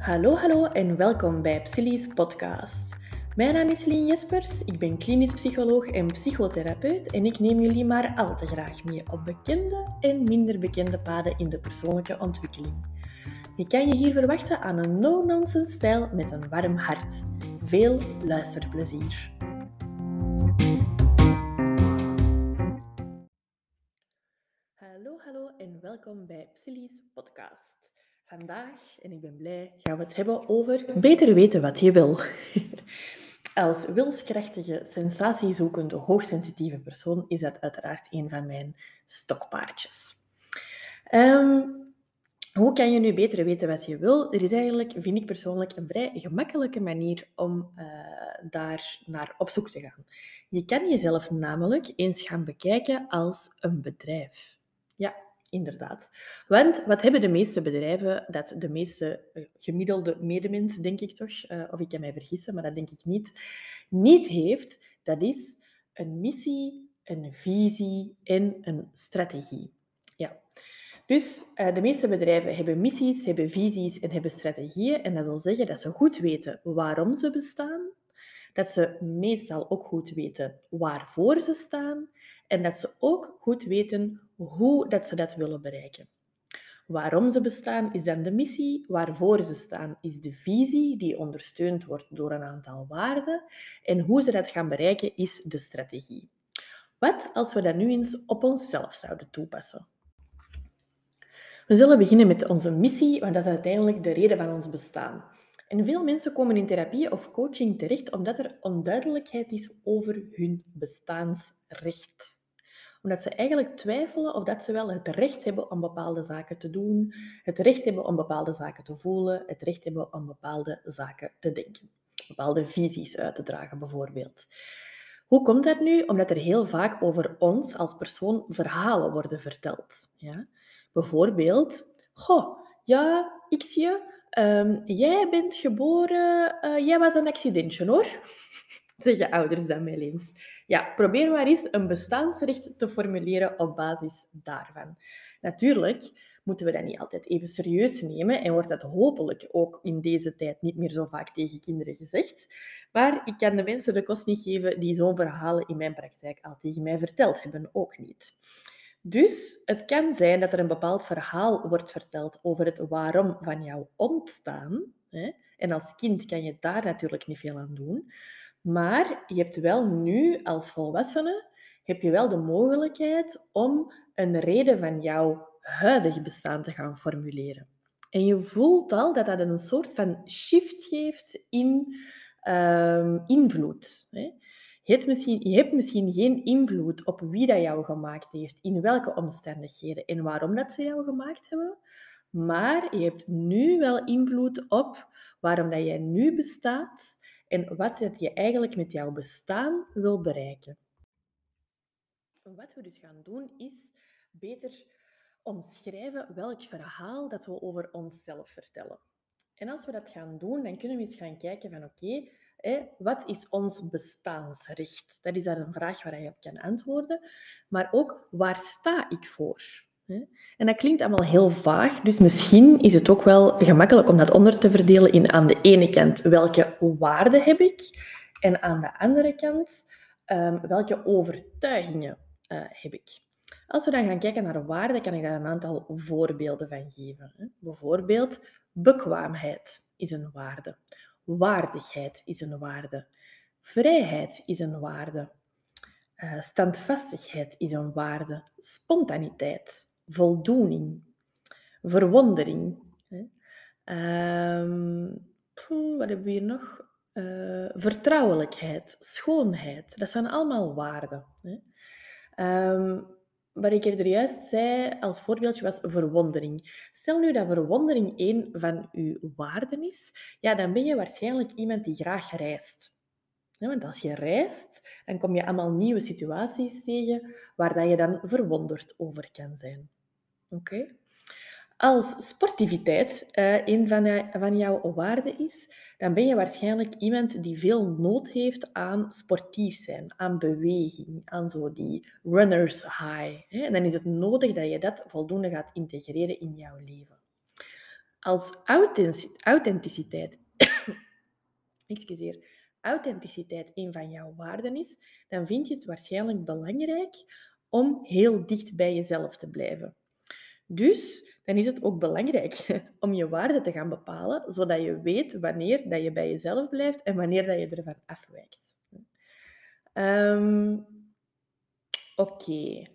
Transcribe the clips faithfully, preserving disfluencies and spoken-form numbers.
Hallo, hallo en welkom bij Psylli's podcast. Mijn naam is Lien Jespers, ik ben klinisch psycholoog en psychotherapeut en ik neem jullie maar al te graag mee op bekende en minder bekende paden in de persoonlijke ontwikkeling. Je kan je hier verwachten aan een no-nonsense stijl met een warm hart. Veel luisterplezier. Hallo, hallo en welkom bij Psylli's podcast. Vandaag, en ik ben blij, gaan we het hebben over beter weten wat je wil. Als wilskrachtige, sensatiezoekende, hoogsensitieve persoon is dat uiteraard een van mijn stokpaardjes. Um, hoe kan je nu beter weten wat je wil? Er is eigenlijk, vind ik persoonlijk, een vrij gemakkelijke manier om uh, daar naar op zoek te gaan. Je kan jezelf namelijk eens gaan bekijken als een bedrijf. Ja, inderdaad. Want wat hebben de meeste bedrijven, dat de meeste uh, gemiddelde medemens, denk ik toch, uh, of ik kan mij vergissen, maar dat denk ik niet, niet heeft, dat is een missie, een visie en een strategie. Ja. Dus uh, de meeste bedrijven hebben missies, hebben visies en hebben strategieën. En dat wil zeggen dat ze goed weten waarom ze bestaan, dat ze meestal ook goed weten waarvoor ze staan en dat ze ook goed weten hoe dat ze dat willen bereiken. Waarom ze bestaan is dan de missie, waarvoor ze staan is de visie die ondersteund wordt door een aantal waarden en hoe ze dat gaan bereiken is de strategie. Wat als we dat nu eens op onszelf zouden toepassen? We zullen beginnen met onze missie, want dat is uiteindelijk de reden van ons bestaan. En veel mensen komen in therapie of coaching terecht omdat er onduidelijkheid is over hun bestaansrecht. Omdat ze eigenlijk twijfelen of dat ze wel het recht hebben om bepaalde zaken te doen, het recht hebben om bepaalde zaken te voelen, het recht hebben om bepaalde zaken te denken. Bepaalde visies uit te dragen bijvoorbeeld. Hoe komt dat nu? Omdat er heel vaak over ons als persoon verhalen worden verteld. Ja? Bijvoorbeeld, goh, ja, ik zie je, um, jij bent geboren, uh, jij was een accidentje hoor. Zeggen ouders dan wel eens. Ja, probeer maar eens een bestaansrecht te formuleren op basis daarvan. Natuurlijk moeten we dat niet altijd even serieus nemen en wordt dat hopelijk ook in deze tijd niet meer zo vaak tegen kinderen gezegd. Maar ik kan de mensen de kost niet geven die zo'n verhalen in mijn praktijk al tegen mij verteld hebben, ook niet. Dus het kan zijn dat er een bepaald verhaal wordt verteld over het waarom van jouw ontstaan. Hè? En als kind kan je daar natuurlijk niet veel aan doen. Maar je hebt wel nu, als volwassene, heb je wel de mogelijkheid om een reden van jouw huidige bestaan te gaan formuleren. En je voelt al dat dat een soort van shift geeft in um, invloed. Hè? Je hebt, misschien, je hebt misschien geen invloed op wie dat jou gemaakt heeft, in welke omstandigheden en waarom dat ze jou gemaakt hebben. Maar je hebt nu wel invloed op waarom dat jij nu bestaat en wat dat je eigenlijk met jouw bestaan wil bereiken. Wat we dus gaan doen is beter omschrijven welk verhaal dat we over onszelf vertellen. En als we dat gaan doen, dan kunnen we eens gaan kijken van oké, okay, wat is ons bestaansrecht? Dat is daar een vraag waar je op kan antwoorden. Maar ook, waar sta ik voor? En dat klinkt allemaal heel vaag, dus misschien is het ook wel gemakkelijk om dat onder te verdelen in aan de ene kant welke waarden heb ik en aan de andere kant um, welke overtuigingen uh, heb ik. Als we dan gaan kijken naar waarden, kan ik daar een aantal voorbeelden van geven. Hè. Bijvoorbeeld, bekwaamheid is een waarde. Waardigheid is een waarde. Vrijheid is een waarde. Uh, standvastigheid is een waarde. Spontaniteit, voldoening, verwondering. Hè. Um, wat hebben we hier nog? Uh, vertrouwelijkheid, schoonheid. Dat zijn allemaal waarden. Hè. Um, wat ik er juist zei als voorbeeldje was verwondering. Stel nu dat verwondering een van uw waarden is, ja, dan ben je waarschijnlijk iemand die graag reist. Ja, want als je reist, dan kom je allemaal nieuwe situaties tegen waar dat je dan verwonderd over kan zijn. Oké? Okay? Als sportiviteit uh, een van, uh, van jouw waarden is, dan ben je waarschijnlijk iemand die veel nood heeft aan sportief zijn, aan beweging, aan zo die runner's high. Hè? En dan is het nodig dat je dat voldoende gaat integreren in jouw leven. Als authentic- authenticiteit, excuseer, authenticiteit een van jouw waarden is, dan vind je het waarschijnlijk belangrijk om heel dicht bij jezelf te blijven. Dus dan is het ook belangrijk om je waarden te gaan bepalen, zodat je weet wanneer dat je bij jezelf blijft en wanneer dat je ervan afwijkt. Um, Oké. Okay.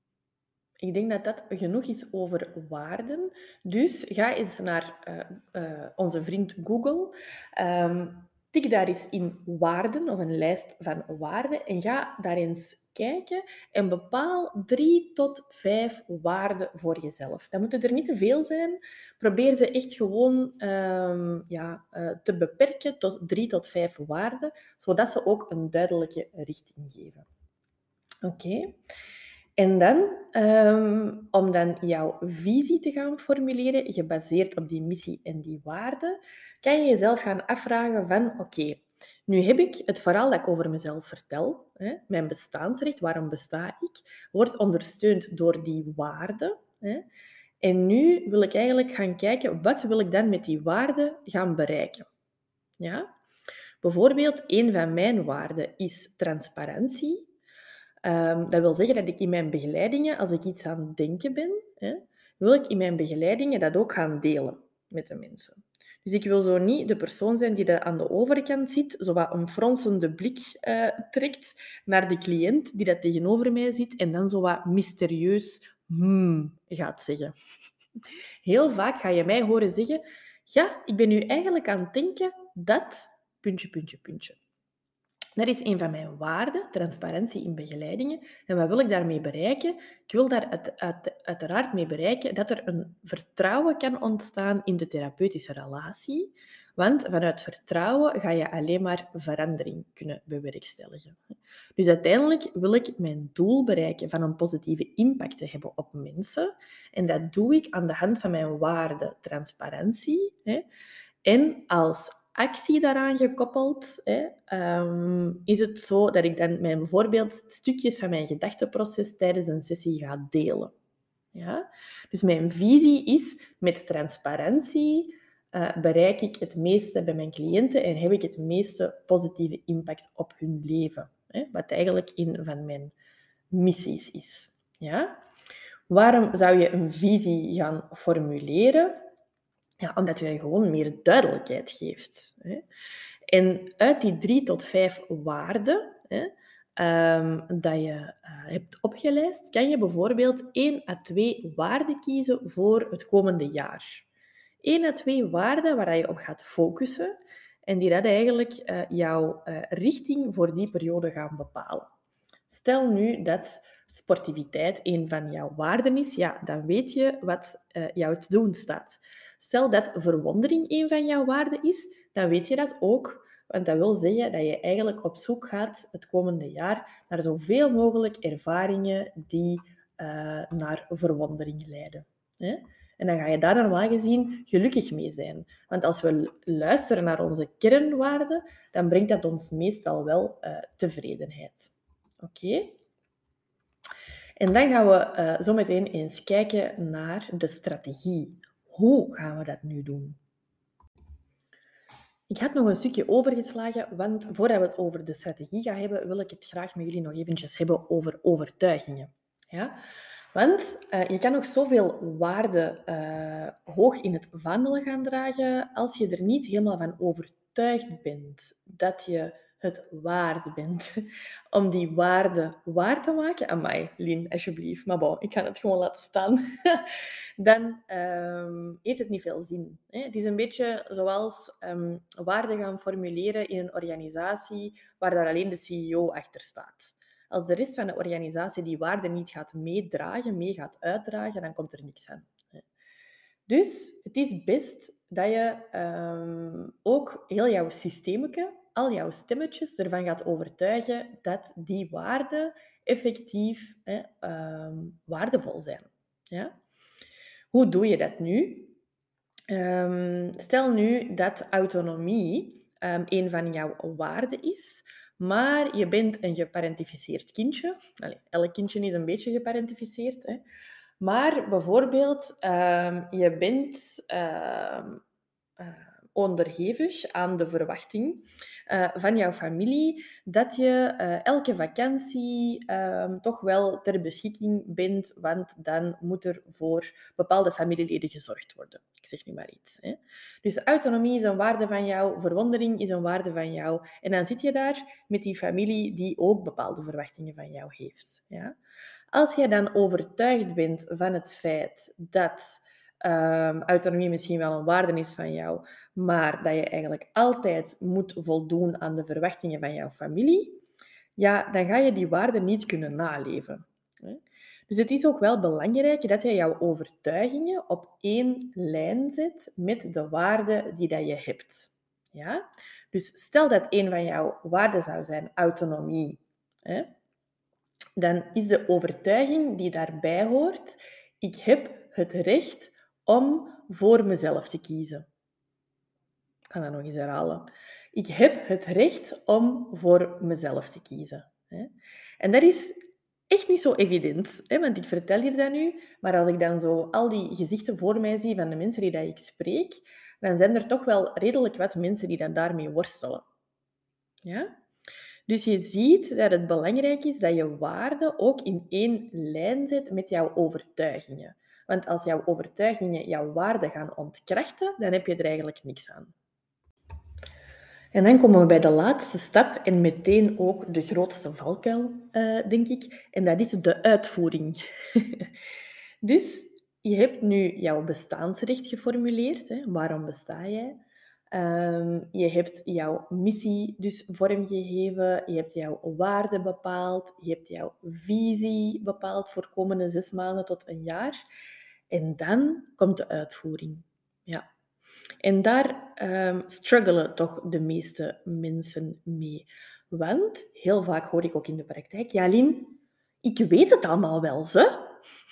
Ik denk dat dat genoeg is over waarden. Dus ga eens naar uh, uh, onze vriend Google. Um, tik daar eens in waarden, of een lijst van waarden, en ga daar eens kijken en bepaal drie tot vijf waarden voor jezelf. Dat moeten er niet te veel zijn. Probeer ze echt gewoon um, ja, uh, te beperken tot drie tot vijf waarden, zodat ze ook een duidelijke richting geven. Oké. Okay. En dan, um, om dan jouw visie te gaan formuleren, gebaseerd op die missie en die waarden, kan je jezelf gaan afvragen van, oké, okay, nu heb ik het verhaal dat ik over mezelf vertel, hè, mijn bestaansrecht, waarom besta ik, wordt ondersteund door die waarden. Hè, en nu wil ik eigenlijk gaan kijken, wat wil ik dan met die waarden gaan bereiken? Ja? Bijvoorbeeld, een van mijn waarden is transparantie. Um, dat wil zeggen dat ik in mijn begeleidingen, als ik iets aan het denken ben, hè, wil ik in mijn begeleidingen dat ook gaan delen met de mensen. Dus ik wil zo niet de persoon zijn die dat aan de overkant zit, zo wat een fronsende blik uh, trekt naar de cliënt die dat tegenover mij zit en dan zo wat mysterieus hmm gaat zeggen. Heel vaak ga je mij horen zeggen, ja, ik ben nu eigenlijk aan het denken dat... puntje, puntje, puntje. Dat is een van mijn waarden, transparantie in begeleidingen. En wat wil ik daarmee bereiken? Ik wil daar uit, uit, uiteraard mee bereiken dat er een vertrouwen kan ontstaan in de therapeutische relatie. Want vanuit vertrouwen ga je alleen maar verandering kunnen bewerkstelligen. Dus uiteindelijk wil ik mijn doel bereiken van een positieve impact te hebben op mensen. En dat doe ik aan de hand van mijn waarde transparantie. En als actie daaraan gekoppeld, hè, um, is het zo dat ik dan mijn, bijvoorbeeld stukjes van mijn gedachteproces tijdens een sessie ga delen. Ja? Dus mijn visie is, met transparantie uh, bereik ik het meeste bij mijn cliënten en heb ik het meeste positieve impact op hun leven. Hè? Wat eigenlijk een van mijn missies is. Ja? Waarom zou je een visie gaan formuleren? Ja, omdat je gewoon meer duidelijkheid geeft. Hè. En uit die drie tot vijf waarden hè, um, dat je uh, hebt opgelijst, kan je bijvoorbeeld één à twee waarden kiezen voor het komende jaar. Eén à twee waarden waar je op gaat focussen en die dat eigenlijk uh, jouw uh, richting voor die periode gaan bepalen. Stel nu dat sportiviteit een van jouw waarden is, ja, dan weet je wat uh, jou te doen staat. Stel dat verwondering een van jouw waarden is, dan weet je dat ook. Want dat wil zeggen dat je eigenlijk op zoek gaat het komende jaar naar zoveel mogelijk ervaringen die uh, naar verwondering leiden. Hè? En dan ga je daar normaal gezien gelukkig mee zijn. Want als we luisteren naar onze kernwaarden, dan brengt dat ons meestal wel uh, tevredenheid. Oké? Okay? En dan gaan we uh, zo meteen eens kijken naar de strategie. Hoe gaan we dat nu doen? Ik had nog een stukje overgeslagen, want voordat we het over de strategie gaan hebben, wil ik het graag met jullie nog eventjes hebben over overtuigingen. Ja? Want uh, je kan nog zoveel waarden uh, hoog in het vaandel gaan dragen als je er niet helemaal van overtuigd bent dat je het waard bent om die waarde waar te maken. Amai, Lien, alsjeblieft. Maar bon, ik ga het gewoon laten staan. Dan um, heeft het niet veel zin. Hè? Het is een beetje zoals um, waarden gaan formuleren in een organisatie waar daar alleen de C E O achter staat. Als de rest van de organisatie die waarden niet gaat meedragen, mee gaat uitdragen, dan komt er niks van. Dus het is best dat je um, ook heel jouw systeemke, al jouw stemmetjes ervan gaat overtuigen dat die waarden effectief hè, um, waardevol zijn. Ja? Hoe doe je dat nu? Um, stel nu dat autonomie um, een van jouw waarden is, maar je bent een geparentificeerd kindje. Allee, elk kindje is een beetje geparentificeerd. Hè? Maar bijvoorbeeld, ehm, je bent ehm, eh, onderhevig aan de verwachting eh, van jouw familie dat je eh, elke vakantie ehm, toch wel ter beschikking bent, want dan moet er voor bepaalde familieleden gezorgd worden. Ik zeg nu maar iets. Hè. Dus autonomie is een waarde van jou, verwondering is een waarde van jou. En dan zit je daar met die familie die ook bepaalde verwachtingen van jou heeft. Ja? Als jij dan overtuigd bent van het feit dat um, autonomie misschien wel een waarde is van jou, maar dat je eigenlijk altijd moet voldoen aan de verwachtingen van jouw familie, ja, dan ga je die waarde niet kunnen naleven. Dus het is ook wel belangrijk dat je jouw overtuigingen op één lijn zet met de waarden die dat je hebt. Ja? Dus stel dat een van jouw waarden zou zijn autonomie, hè? Dan is de overtuiging die daarbij hoort: ik heb het recht om voor mezelf te kiezen. Ik ga dat nog eens herhalen. Ik heb het recht om voor mezelf te kiezen. En dat is echt niet zo evident, want ik vertel hier dat nu, maar als ik dan zo al die gezichten voor mij zie van de mensen die dat ik spreek, dan zijn er toch wel redelijk wat mensen die dan daarmee worstelen. Ja? Dus je ziet dat het belangrijk is dat je waarden ook in één lijn zet met jouw overtuigingen. Want als jouw overtuigingen jouw waarden gaan ontkrachten, dan heb je er eigenlijk niks aan. En dan komen we bij de laatste stap en meteen ook de grootste valkuil, uh, denk ik. En dat is de uitvoering. Dus je hebt nu jouw bestaansrecht geformuleerd. Hè. Waarom besta jij? Um, je hebt jouw missie dus vormgegeven, je hebt jouw waarden bepaald, je hebt jouw visie bepaald voor de komende zes maanden tot een jaar. En dan komt de uitvoering. Ja. En daar um, struggelen toch de meeste mensen mee. Want heel vaak hoor ik ook in de praktijk: ja, Lien, ik weet het allemaal wel, ze.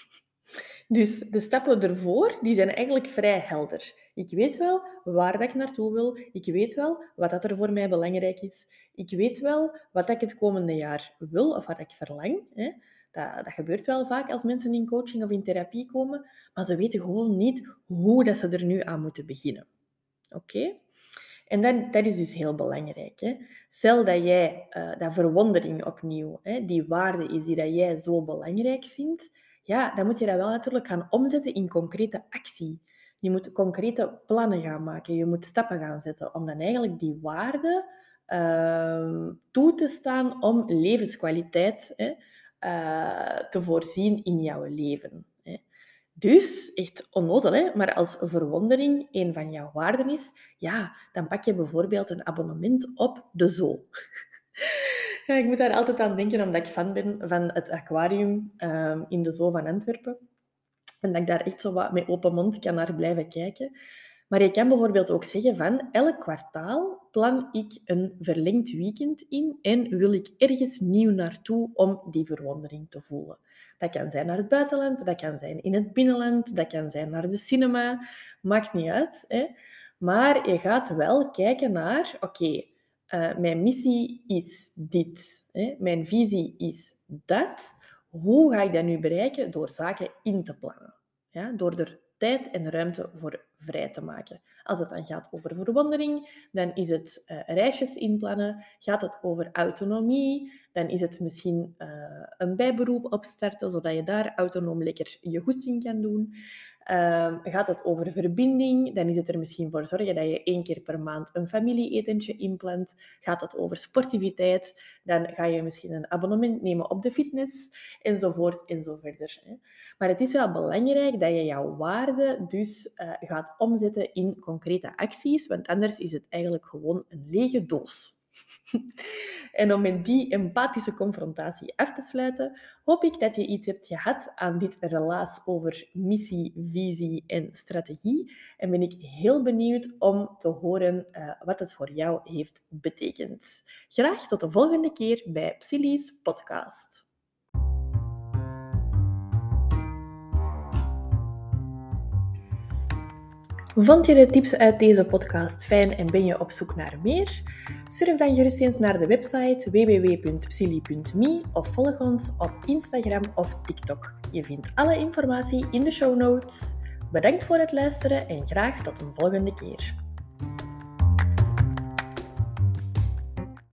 Dus de stappen ervoor, die zijn eigenlijk vrij helder. Ik weet wel waar dat ik naartoe wil. Ik weet wel wat dat er voor mij belangrijk is. Ik weet wel wat ik het komende jaar wil of wat ik verlang. Hè. Dat, dat gebeurt wel vaak als mensen in coaching of in therapie komen, maar ze weten gewoon niet hoe dat ze er nu aan moeten beginnen. Oké? Okay? En dat, dat is dus heel belangrijk. Hè? Stel dat jij, uh, dat verwondering opnieuw, hè, die waarde is die dat jij zo belangrijk vindt, ja, dan moet je dat wel natuurlijk gaan omzetten in concrete actie. Je moet concrete plannen gaan maken. Je moet stappen gaan zetten om dan eigenlijk die waarde uh, toe te staan om levenskwaliteit hè, uh, te voorzien in jouw leven. Hè. Dus, echt onnozel, hè? Maar als verwondering een van jouw waarden is, ja, dan pak je bijvoorbeeld een abonnement op de zoo. Ja, ik moet daar altijd aan denken, omdat ik fan ben van het aquarium um, in de Zoo van Antwerpen. En dat ik daar echt zo wat met open mond kan naar blijven kijken. Maar je kan bijvoorbeeld ook zeggen van, elk kwartaal plan ik een verlengd weekend in en wil ik ergens nieuw naartoe om die verwondering te voelen. Dat kan zijn naar het buitenland, dat kan zijn in het binnenland, dat kan zijn naar de cinema, maakt niet uit. Hè. Maar je gaat wel kijken naar, oké, okay, uh, mijn missie is dit, hè. Mijn visie is dat. Hoe ga ik dat nu bereiken? Door zaken in te plannen. Ja, door er tijd en ruimte voor vrij te maken. Als het dan gaat over verwondering, dan is het uh, reisjes inplannen. Gaat het over autonomie, dan is het misschien uh, een bijberoep opstarten, zodat je daar autonoom lekker je goesting kan doen. Uh, gaat het over verbinding, dan is het er misschien voor zorgen dat je één keer per maand een familieetentje inplant. Gaat het over sportiviteit, dan ga je misschien een abonnement nemen op de fitness, enzovoort en zo verder. Maar het is wel belangrijk dat je jouw waarden dus uh, gaat omzetten in concrete acties, want anders is het eigenlijk gewoon een lege doos. En om met die empathische confrontatie af te sluiten, hoop ik dat je iets hebt gehad aan dit relaas over missie, visie en strategie. En ben ik heel benieuwd om te horen uh, wat het voor jou heeft betekend. Graag tot de volgende keer bij Psylli's podcast. Vond je de tips uit deze podcast fijn en ben je op zoek naar meer? Surf dan gerust eens naar de website w w w punt psylli punt me of volg ons op Instagram of TikTok. Je vindt alle informatie in de show notes. Bedankt voor het luisteren en graag tot een volgende keer.